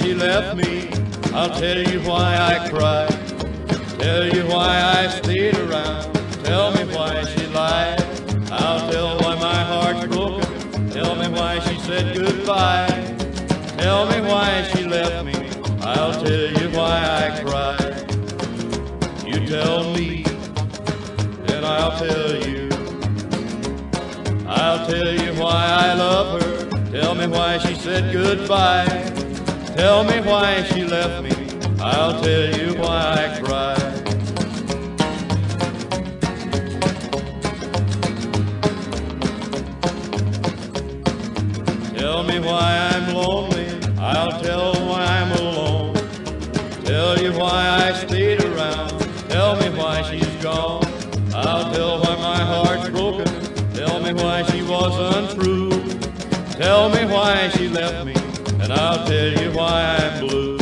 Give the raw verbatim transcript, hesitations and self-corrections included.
she left me. I'll tell you why I cried. Tell you why I stayed around. Tell me why she lied. I'll tell why my heart's broken. Tell me why she said goodbye. Tell me why she left me. I'll tell you why I cried. You tell me, and I'll tell you. I'll tell you why I love her. Tell me why she said goodbye. Tell me why she left me. I'll tell you why I cried. Tell me why I'm lonely. I'll tell why I'm alone. Tell you why I stayed around. Tell me why she's gone. I'll tell why my heart's broken. Tell me why she was untrue. Tell me why she left me, and I'll tell you why I'm blue.